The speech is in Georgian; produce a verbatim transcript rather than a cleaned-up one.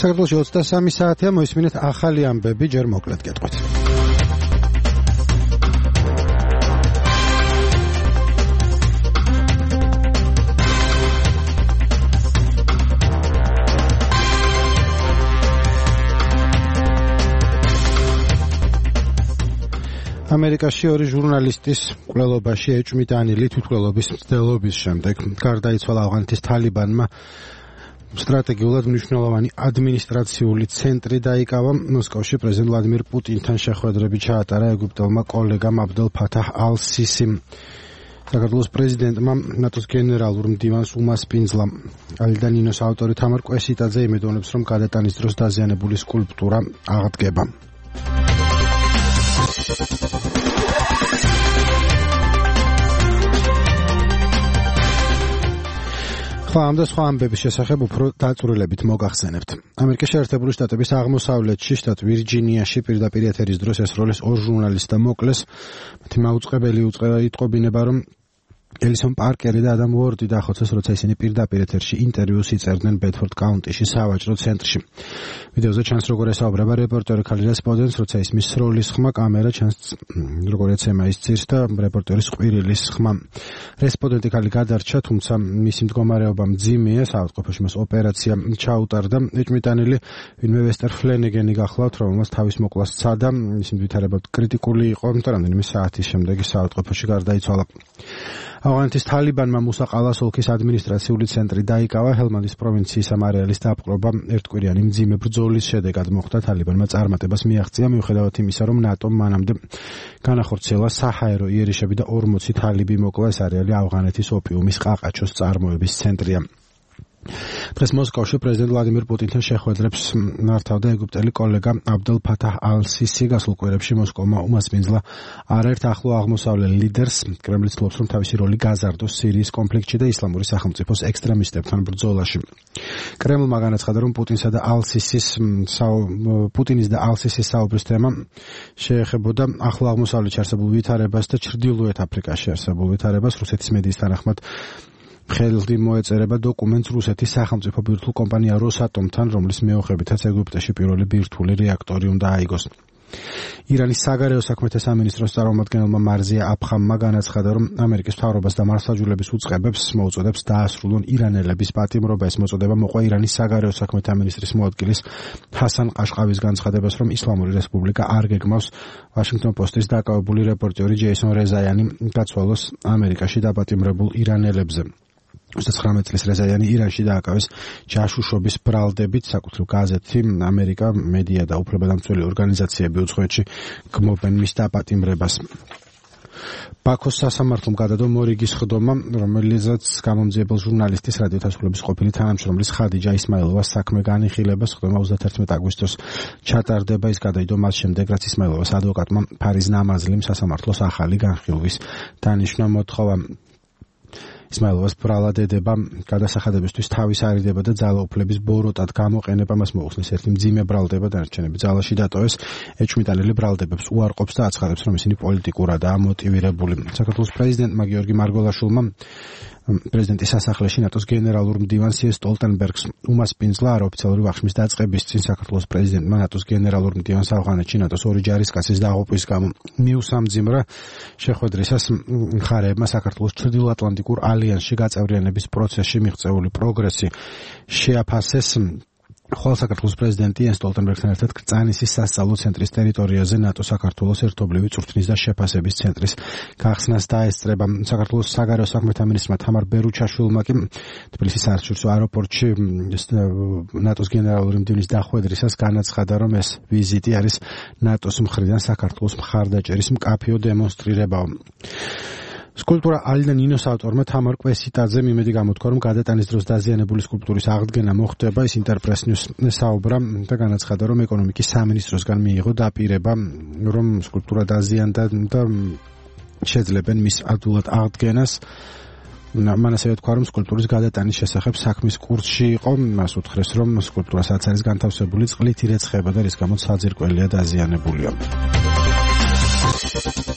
საქართველოში ოცდასამი საათია, მოისმინეთ ახალი ამბები, ჯერ მოკლედ გეტყვით. ამერიკაში ორი ჟურნალისტის მკვლელობაში ეჭვმიტანილი თვითმკვლელობის მცდელობის შემდეგ გარდაიცვალა ავღანეთის თალიბანმა სტრატეგიულად მნიშვნელოვანი ადმინისტრაციული ცენტრი დაიკავა. მოსკოვში პრეზიდენტ ვლადიმირ პუტინთან შეხვედრები ჩაატარა ეგვიპტელმა კოლეგამ აბდელ ფათაჰ ალ-სისიმ. საქართველოს პრეზიდენტმა ნატოს გენერალურ მდივანს უმასპინძლა. ალიდა ნინოს ავტორი თამარ კვესიტაძე იმედოვნებს, რომ გადატანის დროს დაზიანებული სკულპტურა აღდგება. ამ და სხვა ამბების შესახებ უფრო დაწვრილებით მოგახსენებთ. ამერიკის შეერთებული შტატების აღმოსავლეთში, შტატ ვირჯინიაში პირდაპირ ეთერის დროს ესროლეს ორ ჟურნალისტს და მოკლეს. მათი მაუწყებელი იტყობინება, რომ ელისონ პარკერი და ადამ უორდი დახოცეს, როცა ისინი პირდაპირ ეთერში ინტერვიუს იწერდნენ ბედფორდ კაუნტიში სავაჭრო ცენტრში. ვიდეოზე ჩანს, როგორ ესაუბრება რეპორტერი ქალი რესპონდენტს, როცა ისმის სროლის ხმა კამერა ჩანს, როგორ ეცემა ის ძირს და რეპორტერის ყვირილის ხმა. რესპონდენტი ქალი გადარჩა, თუმცა მისი მდგომარეობა მძიმეა, საავადმყოფოში მას ოპერაცია ჩაუტარდა. ეჭვმიტანილი ვინმე ვესტერ ფლენეგენი გახლავთ, რომელმაც თავის მოკვლას სცადა, ისინი ვითარებად კრიტიკული იყო, და რამდენიმე საათის შემდეგ საავადმყოფოში გარდაიცვალა. ავღანეთის თალიბანმა მუსაყალას ოლქის ადმინისტრაციული ცენტრი დაიკავა. ჰელმანდის პროვინციის ამ არეალის დაპყრობა ერთკვირიანი მძიმე ბრძოლის შედეგად მოხდა. თალიბანმა წარმატებას მიაღწია, მიუხედავად იმისა, რომ ნატომ მანამდე განახორციელა საჰაერო იერიშები და ორმოცი თალიბი მოკლა. ეს არეალი ავღანეთის ოპიუმის ყაყაჩოს წარმოების ცენტრია. დღეს მოსკოვში პრეზიდენტ ვლადიმირ პუტინთან შეხვედრებს მართავდა ეგვიპტელი კოლეგა აბდელ ფათაჰ ალ-სისი. გასულ კვირებში მოსკოვმა უმასპინძლა არაერთ ახლო აღმოსავლელ ლიდერს. კრემლი ცდილობს, რომ თავისი როლი გაზარდოს სირიის კონფლიქტში და ისლამური სახელმწიფოს ექსტრემისტებთან ბრძოლაში. კრემლმა განაცხადა, რომ პუტინსა და ალ-სისის პუტინის და ალ-სისის საუბრის თემა შეეხებოდა ახლო აღმოსავლეთში არსებულ ვითარებას და ჩრდილოეთ აფრიკაში არსებულ ვითარებას. რუსეთის მედიის თანახმად ხელდი მოეწერება დოკუმენტს რუსეთის სახელმწიფო ბირთვულ კომპანია როსატომთან, რომლის მეოხებითაც ეგვიპტეში პირველი ბირთვული რეაქტორი უნდა აიგოს. ირანის საგარეო საქმეთა სამინისტროს წარმომადგენელმა მარზია აფხამმა განაცხადა, რომ ამერიკის მთავრობას და მართლმსაჯულების უწყებებს მოუწოდებს დაასრულონ ირანელების პატიმრობა. ეს მოწოდება მოყვა ირანის საგარეო საქმეთა მინისტრის მოადგილის ჰასან ყაშყავის განცხადებას, რომ ისლამური რესპუბლიკა არ გეგმავს ვაშინგტონ პოსტის დაკავებული რეპორტერი ჯეისონ რეზაიანი გაცვალოს ამერიკაში დაპატიმრებულ ირანელებზე. ოცდათხრამეტ წლის რეზაიანი ირანში დააკავეს ჯაშუშობის ბრალდებით. საკუთრივ გაზეთი ამერიკა მედია და უფლებადამცველი ორგანიზაციები უცხოეთში გმობენ მის დაპატიმრებას. ბაქოს სასამართლომ გადადო მორიგის ხდომა, რომელზეც გამომძიებელ ჟურნალისტის რადიოთასრულების ყოფილი თანამშრომლის ხადიჯა ისმაილოვას საქმე განიხილებას. ხდომა ოცდათერთმეტ აგვისტოს ჩატარდება. ის გადაიდო მას შემდეგ, რაც ისმაილოვას ადვოკატმა ფარიზ ნამაზლიმ სასამართლოს ახალი განხილვის დანიშნა მოთხოვა. ისმაილოვას ბრალადედება გადასახადებისთვის თავის არიდება და ძალაუფლების ბოროტად გამოყენება მას მოუხსნეს. ერთი მძიმე ბრალდება დანარჩენები ძალაში დატოვეს. ეჭვმიტანილი ბრალდებებს უარყოფს და აცხადებს, რომ ისინი პოლიტიკურადაა მოტივირებული. საქართველოს პრეზიდენტმა გიორგი მარგოლაშვილმა პრეზიდენტის სასახლეში ნატოს გენერალურ მდივანს იენს სტოლტენბერგს უმასპინძლა. არაოფიციალური ვახშმის დაწყების წინ საქართველოს პრეზიდენტმა ნატოს გენერალურ მდივანს ავღანეთში ნატოს ორი ჯარისკაცის დაღუპვის გამო მიუსამძიმრა. შეხვედრისას მხარეებმა საქართველოს ჩრდილოატლანტიკურ ალიანსში გაწევრიანების პროცესში მიღწეული პროგრესი შეაფასეს. ხვალ საქართველოს პრეზიდენტი იენს სტოლტენბერგთან ერთად კრწანისის სასწავლო ცენტრის ტერიტორიაზე ნატო-საქართველოს ერთობლივი წვრთნის და შეფასების ცენტრის გახსნას დაესწრება. საქართველოს საგარეო საქმეთა მინისტრმა თამარ ბერუჩაშვილმა კი თბილისის საერთაშორისო აეროპორტში ნატოს გენერალური მდივნის დახვედრისას განაცხადა, რომ ეს ვიზიტი არის ნატოს მხრიდან საქართველოს მხარდაჭერის მკაფიო დემონსტრირებაა. სკულპტურა ალიდა ნინოს ავტორმა თამარ კვესიტაძემ იმედი გამოთქვა, რომ გადატანის დროს დაზიანებული სკულპტურის აღდგენა მოხდება. ის ინტერპრეს ნიუს საუბრა და განაცხადა, რომ ეკონომიკის სამინისტროსგან მიიღო დაპირება, რომ სკულპტურა დაზიანდა და შეძლებენ მის ადვილად აღდგენას. მან ასევე თქვა, რომ სკულპტურის გადატანის შესახებ საქმის კურსში იყო. მას უთხრეს, რომ სკულპტურასაც არის განთავსებული წყლით ირეცხება და რის გამოც საძირკველია დაზიანებულია.